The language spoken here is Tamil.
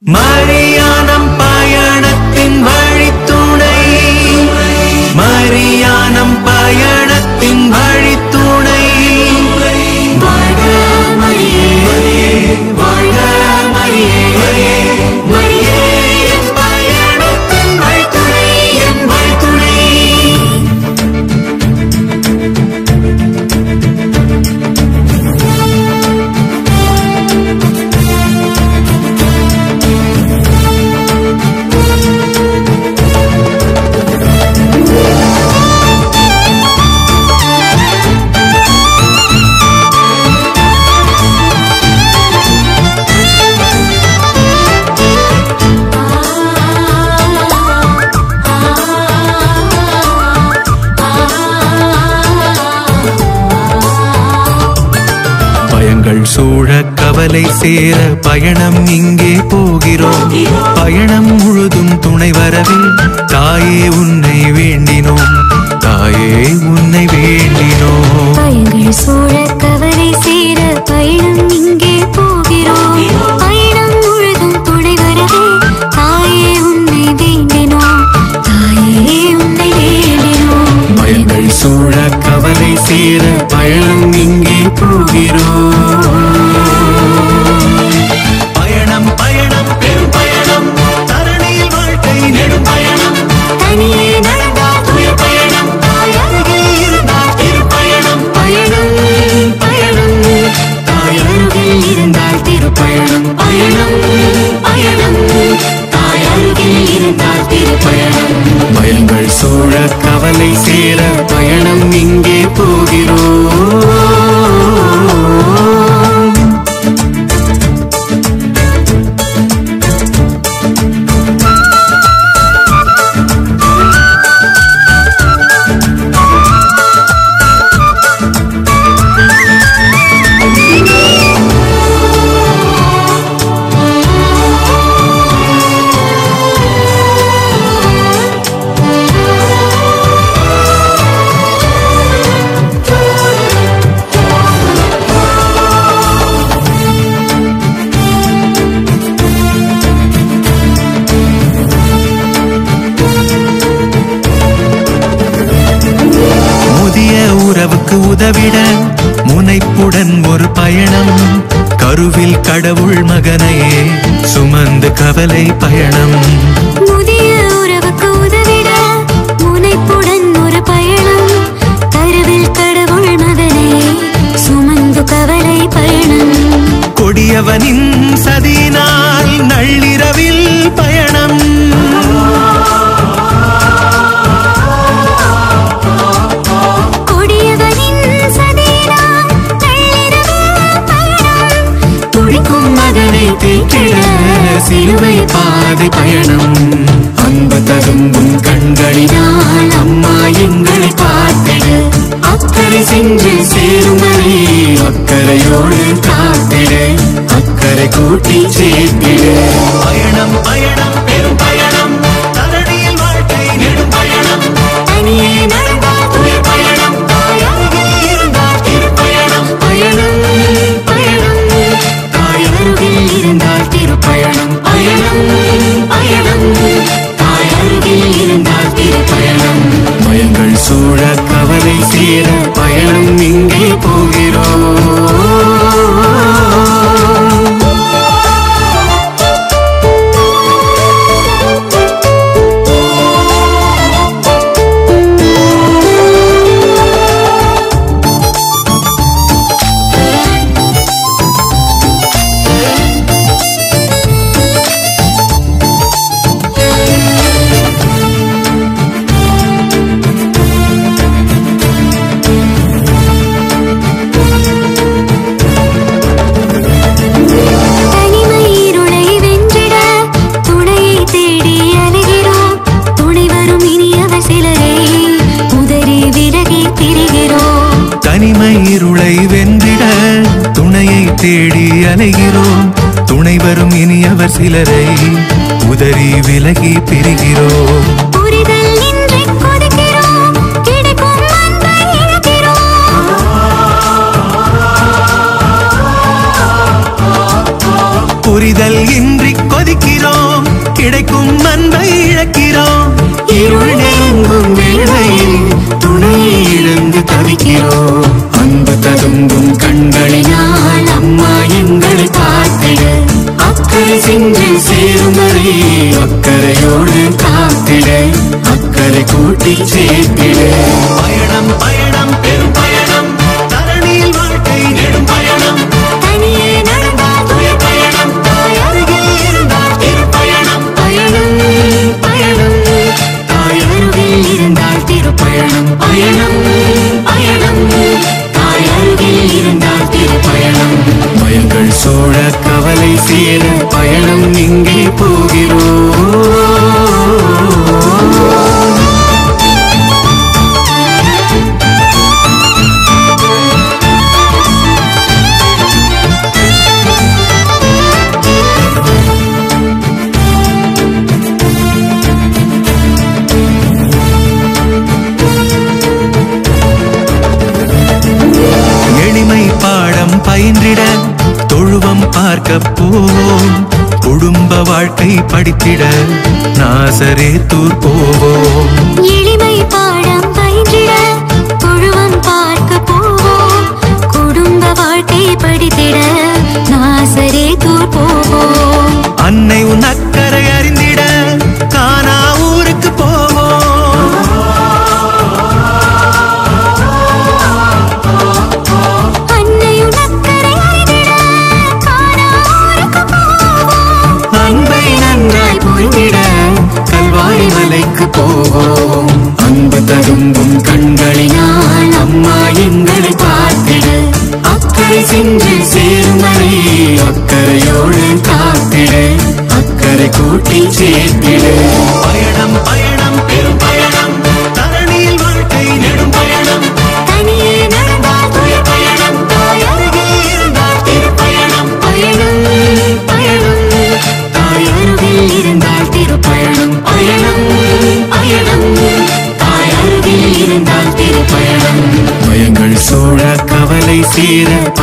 மரியானம் பயணத்தின் வழித்துணை, மரியானம் பயணத்தின் வழித்துணை. வாழ்க மரியே, வாழ்க மரியே, மரியே என் பயணத்தின் வழித்துணை, என் வழித்துணை. சூழ கவலை சேர பயணம் இங்கே போகிறோம். பயணம் முழுதும் துணை வரவே தாயே உன்னை வேண்டினோம், தாயே உன்னை வேண்டினோம். பயங்கள் சூழ கவலை சேர பயணம் இங்கே போகிறோம். பயணம் முழுதும் துணை வரவே தாயே உன்னை வேண்டினோம், தாயே உன்னை வேண்டினோம். பயங்கள் சூழ கவலை சேர பயணம் இங்கே போகிறோம். பயணம் பயணம் பெரும் பயணம், தரணியில் வாழ்க்கை நெடும் பயணம். தனியே நடந்தால் துயர் பயணம், தாயருகில் இருந்தால் திருப்பயணம். பயணம் பயணம், தாயருகில் இருந்தால் திருப்பயணம். பயணம் பயணம், தாயருகில் இருந்தால் திருப்பயணம். பயங்கள் சூழ கவலை சேர பயணம் இங்கே போகிறோம். உறவுக்கு உதவிட முனைப்புடன் ஒரு பயணம். கருவில் கடவுள் மகனையே சுமந்து கவலை பயணம். முதிய உறவுக்கு உதவிட முனைப்புடன் ஒரு பயணம். கருவில் கடவுள் மகனையே சுமந்து கவலை பயணம். கொடியவனின் சதியினால் நள்ளிரவில் பயணம். சிலுவை பாதை பயணம். அன்பு ததும்பும் கண்களினால் அம்மா எங்களை பார்த்திடு. அக்கறை சென்று சேருமணி அக்கறையோடு காத்திடு. அக்கறை கூட்டி சேர்த்திடு. பயணம் பயணம் பெரும் பயணம், தரணியில் வாழ்க்கை நெடும் பயணம். தனியே நடந்தால் துயர் பயணம், தாயருகில் இருந்தால் திருப்பயணம். பயணம் பயணம், தாயருகில் இருந்தால் திருப்பயணம். பயணம் பயணம், தாயருகில் இருந்தால் திருப்பயணம். பயங்கள் சூழ கவலை சேர பயணம் இங்கே போகிறோம். இருளை வென்றிட துணையை தேடி அலைகிறோம். துணை வரும் இனி அவர் சிலரை உதறி விலகி பிரிகிறோம். புரிதல் இன்றி கொதிக்கிறோம், கிடைக்கும் அன்பை இழக்கிறோம். புரிதல் இன்றி கொதிக்கிறோம், கிடைக்கும் அன்பை இழக்கிறோம். இருள் நெருங்கும் வேளையில் துணை இழந்து தவிக்கிறோம். அன்பு ததும்பும் கண்களினால் அம்மா எங்களை பார்த்திட, அக்கறை சென்று சேரும் வரை அக்கறையோடு காத்திட, அக்கறை கூட்டி சேர்த்திட. பயணம் பயணம் பெரும் பயணம், தரணியில் வாழ்க்கை நெடும் பயணம். தனியே நடந்தால் துயர் பயணம், தாய் அருகில் இருந்தால் திருப்பயணம். பயணம் பயணம், தாய் அருகில் இருந்தால் திருப்பயணம். பயணம் பயணம், தாய் அருகில் இருந்தால் திருப்பயணம். பயங்கள் சோழ கவலை சேர பயணம் இங்கே போகிறோம். எளிமை பாடம் பயின்றிட தொழுவம் பார்க்க போவோம். குடும்ப வாழ்க்கை படித்திட நாசரேத்தூர் போவோம். எளிமை பாடம் பயின்றிட தொழுவம் பார்க்க போவோம். குடும்ப வாழ்க்கை படித்திட நாசரேத்தூர் போவோம். அன்னை உன் அக்கறை அறிந்திட கானா ஊருக்கு போவோம். அன்னையுன் அக்கறை அறிந்திட கானா ஊருக்கு போவோம். அன்பை நன்றாய் புரிந்திட கல்வாரி மலைக்கு போவோம். அன்பு ததும்பும் கண்களினால் அம்மா எங்களை பார்த்திட, அக்கறை சென்று சேரும் வரை அக்கறையோடு காத்திட, அக்கறை கூட்டி சேர்த்திட. பயணம் பயணம் பெரும் பயணம், தரணியில் வாழ்க்கை நெடும் பயணம். தனியே நடந்தால் துயர் பயணம், தாய் அருகில் இருந்தால் திருப்பயணம். பயணம் பயணம், தாய் அருகில் இருந்தால் திருப்பயணம். பயணம் பயணம், தாய் அருகில் இருந்தால் திருப்பயணம். பயங்கள் சூழ கவலை சேர